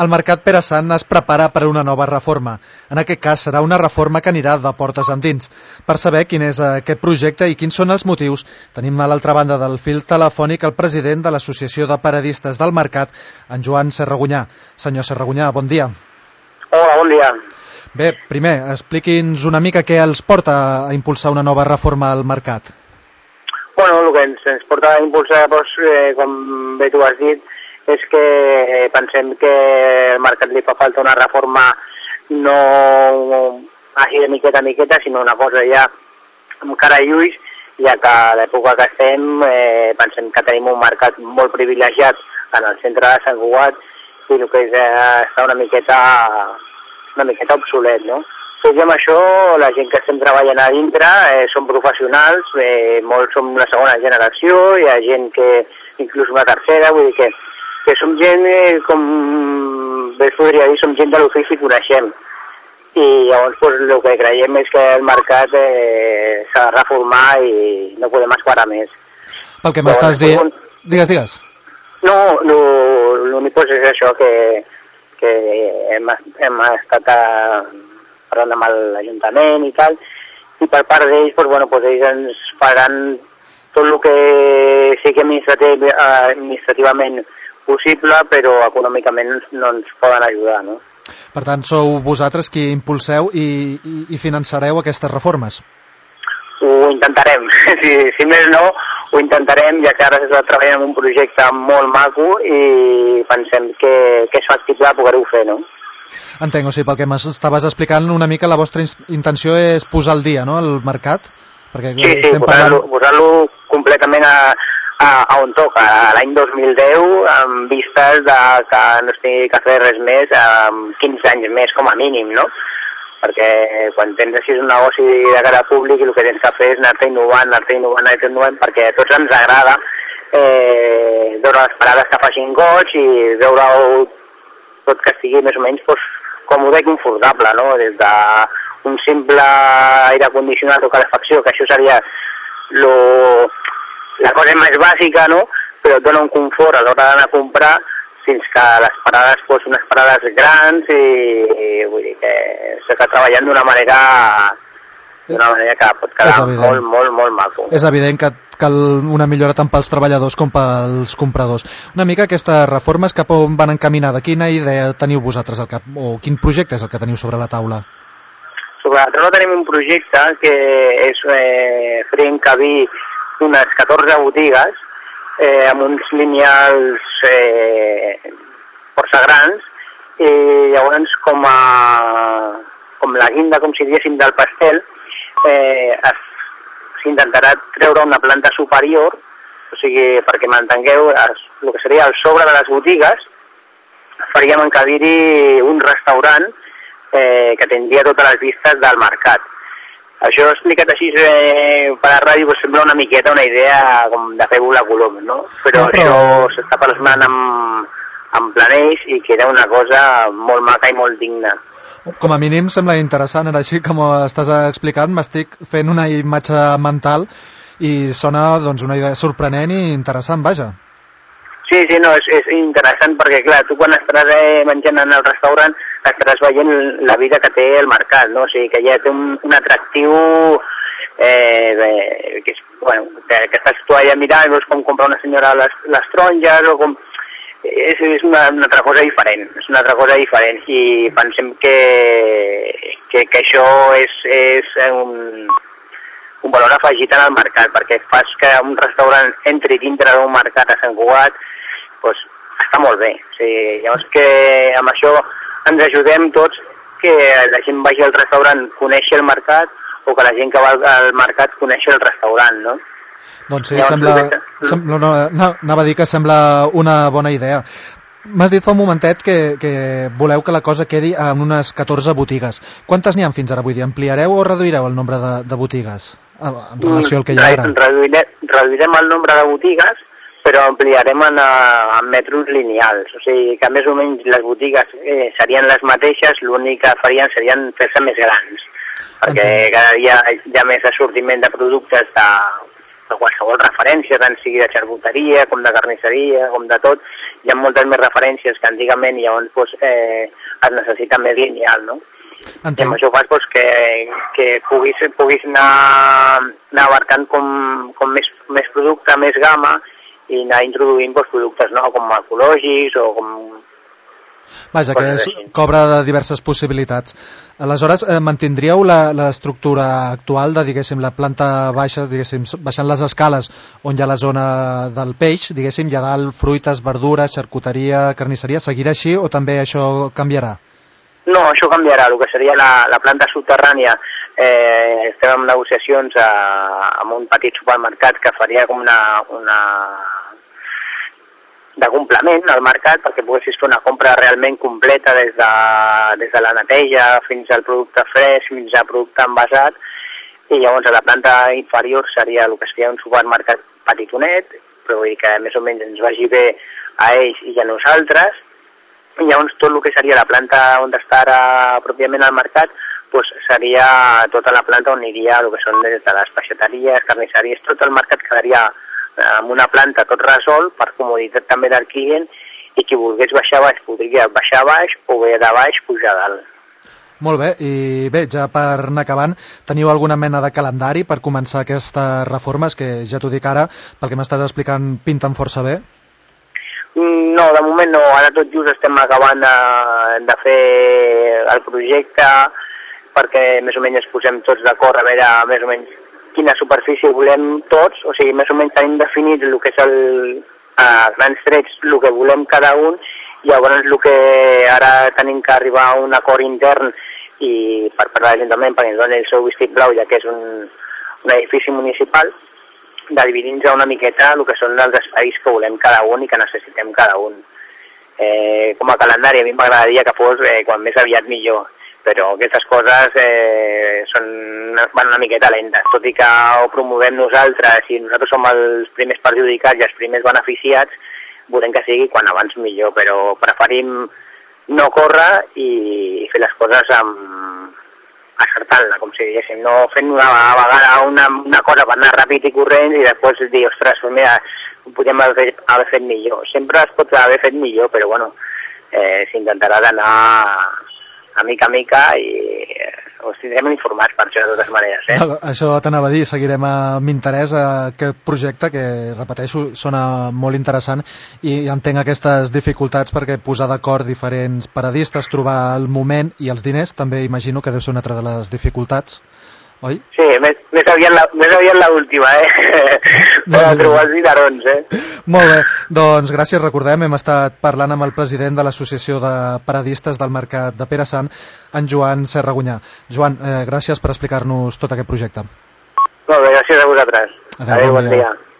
El Mercat Pere Sant es prepara per a una nova reforma. En aquest cas serà una reforma que anirà de portes endins. Per saber quin és aquest projecte i quins són els motius, tenim a l'altra banda del fil telefònic el president de l'Associació de Paradistes del Mercat, en Joan Serragunyà. Senyor Serragunyà, bon dia. Hola, bon dia. Bé, primer, expliqui'ns una mica què els porta a impulsar una nova reforma al mercat. Bueno, el que ens porta a impulsar, doncs, com bé tu has dit, és que pensem que al mercat li fa falta una reforma no així de miqueta a miqueta, sinó una cosa ja amb cara i ulls, ja que a l'època que estem pensem que tenim un mercat molt privilegiat en el centre de Sant Cugat i el que és està una miqueta obsolet, no? Tot i amb això, la gent que estem treballant a dintre són professionals, molts som la segona generació, hi ha gent que inclús una tercera, vull dir que som gent, com bé es podria dir, som gent de l'ofici i coneixem. I llavors el que creiem és que el mercat s'ha de reformar i no podem esperar més. Pel que m'estàs dient... Digues. No, l'únic és això, que hem estat parlant amb l'Ajuntament i tal, i per part d'ells, ells ens faran tot el que sigui administrativament possible, però econòmicament no ens poden ajudar, no? Per tant, sou vosaltres qui impulseu i finançareu aquestes reformes? Ho intentarem, si més no, ho intentarem, ja que ara s'està treballant en un projecte molt maco i pensem que és factible poder-ho fer, no? Entenc, o sigui, pel que m'estaves explicant una mica, la vostra intenció és posar al dia, no?, el mercat? Perquè sí, posar-lo completament a on toca, l'any 2010, amb vistes que no es tingui que fer res més, 15 anys més com a mínim, no? Perquè quan tens així un negoci de cara públic, el que tens que fer és anar-te innovant, perquè a tots ens agrada veure les parades que facin goig i veure-ho tot que estigui més o menys còmode i confortable, no? Des d'un simple aire condicionat o calefacció, que això seria la cosa més bàsica, no? Però et dona un confort a l'hora d'anar a comprar, fins que les parades fos unes parades grans i vull dir que s'està treballant d'una manera que pot quedar molt maco. És evident que cal una millora tant pels treballadors com pels compradors. Una mica aquestes reformes cap on van encaminada? Quina idea teniu vosaltres al cap? O quin projecte és el que teniu sobre la taula? Sobre la taula tenim un projecte que és fer encabir unes 14 botigues amb uns lineals força grans i llavors com la guinda, com si diguéssim, del pastel s'intentarà treure una planta superior, o sigui, perquè m'entengueu, el que seria el sobre de les botigues faríem encabir-hi un restaurant que tindria totes les vistes del mercat. Això explicat així per la ràdio sembla una miqueta una idea com de fer volar colom, no? Però això s'està plasmant amb planells i queda una cosa molt maca i molt digna. Com a mínim sembla interessant, ara així com estàs explicant m'estic fent una imatge mental i sona doncs una idea sorprenent i interessant, vaja. Sí, no, és interessant perquè, clar, tu quan estaràs menjant en el restaurant estaràs veient la vida que té el mercat, no? O sigui, que ja té un atractiu que estàs tu allà mirant i veus com compra una senyora les taronges o com... És una altra cosa diferent, i pensem que això és un valor afegit en el mercat, perquè fas que un restaurant entri dintre d'un mercat a Sant Cugat, doncs està molt bé. O sigui, llavors que amb això ens ajudem tots, que la gent vagi al restaurant coneixi el mercat o que la gent que va al mercat coneixi el restaurant, no? Doncs sí, anava a dir que sembla una bona idea. M'has dit fa un momentet que voleu que la cosa quedi en unes 14 botigues. Quantes n'hi ha fins ara? Vull dir, ampliareu o reduireu el nombre de botigues en relació al que hi ha ara? Reduirem el nombre de botigues, però ampliarem en metres lineals. O sigui que més o menys les botigues serien les mateixes, l'únic que farien serien fer-se més grans, perquè cada dia hi ha més assortiment de productes qualsevol referència, tant sigui de xarcuteria com de carnisseria, com de tot. Hi ha moltes més referències que antigament i llavors doncs, es necessita més lineal, no? Entenc. I amb això fas doncs, que puguis anar abarcant com més producte, més gamma, i anar introduint doncs, productes com ecològics o com... Vaja, que cobra de diverses possibilitats. Aleshores, mantindríeu l'estructura actual de, diguéssim, la planta baixa, diguéssim, baixant les escales on hi ha la zona del peix, diguéssim, hi ha dalt fruites, verdures, xarcuteria, carnisseria, seguirà així o també això canviarà? No, això canviarà. El que seria la planta subterrània, estem en negociacions amb un petit supermercat que faria com una de complement al mercat perquè poguessis fer una compra realment completa des de la neteja fins al producte fresc, fins al producte envasat, i llavors a la planta inferior seria el que seria un supermercat petitonet, però vull dir que més o menys ens vagi bé a ells i a nosaltres, i llavors tot el que seria la planta on està ara pròpiament al mercat doncs seria tota la planta on iria el que són des de les peixateries, carnisseries, tot el mercat quedaria amb una planta tot resolt per comoditat també del client, i qui volgués baixar baix podria baixar baix o bé de baix pujar dalt. Molt bé, i bé, ja per anar acabant, teniu alguna mena de calendari per començar aquestes reformes que ja t'ho dic ara, pel que m'estàs explicant pinten força bé? No, de moment no, ara tot just estem acabant de fer el projecte perquè més o menys ens posem tots d'acord a veure més o menys quina superfície volem tots, o sigui, més o menys tenim definit el que és a grans trets el que volem cada un, i llavors el que ara tenim que arribar a un acord intern i per part de l'Ajuntament perquè ens doni el seu vestit blau, ja que és un edifici municipal, de dividir-nos una miqueta el que són els espais que volem cada un i que necessitem cada un. Com a calendari a mi m'agradaria que fos quan més aviat millor, però aquestes coses van una miqueta lentes, tot i que ho promovem nosaltres i nosaltres som els primers perjudicats i els primers beneficiats, volem que sigui quan abans millor, però preferim no córrer i fer les coses acertant-la, com si diguéssim, no fent una vegada una cosa per anar ràpid i corrent i després dir, ostres, mira, ho podríem haver fet millor. Sempre es pot haver fet millor, però bueno, s'intentarà d'anar a mica i us tindrem informats per això de totes maneres. Això t'anava a dir, seguirem amb interès aquest projecte que, repeteixo, sona molt interessant i entenc aquestes dificultats perquè posar d'acord diferents paradistes, trobar el moment i els diners també imagino que deu ser una altra de les dificultats, oi? Sí, més aviat l'última, per trobar els dinerons, Molt bé, doncs gràcies, recordem, hem estat parlant amb el president de l'Associació de Paradistes del Mercat de Pere Sant, en Joan Serragunyà. Joan, gràcies per explicar-nos tot aquest projecte. Molt bé, gràcies a vosaltres. Adéu, bon dia.